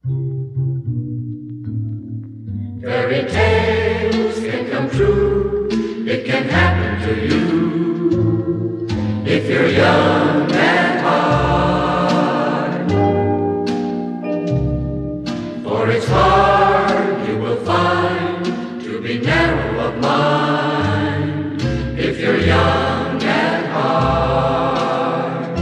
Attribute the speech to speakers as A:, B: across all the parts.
A: Fairy tales can come true, it can happen to you if you're young at heart. For it's hard, you will find, to be narrow of mind if you're young at heart.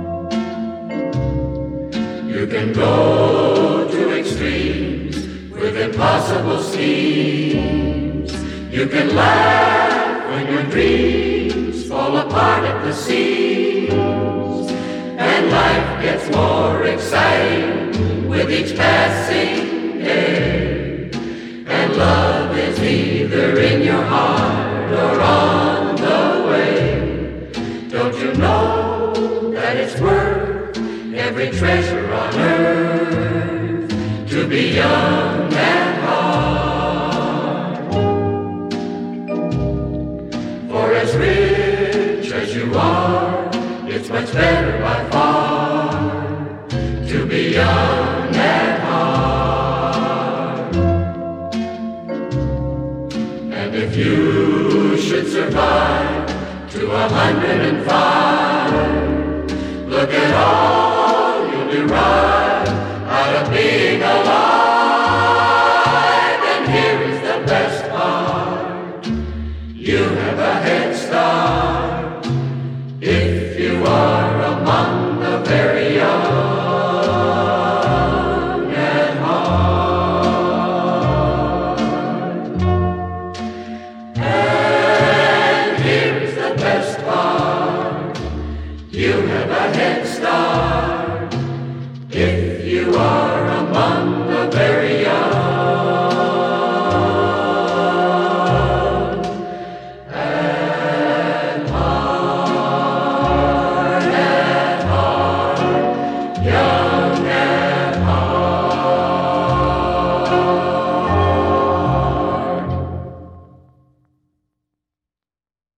A: You can go to extremes with impossible schemes. You can laugh when your dreams fall apart at the seams, and life gets more exciting with each passing day. And love is either in your heart or on the way. Don't you know that it's worth every treasure on earth to be young at heart? For as rich as you are, it's much better by far to be young at heart. And if you should survive to 105, look at all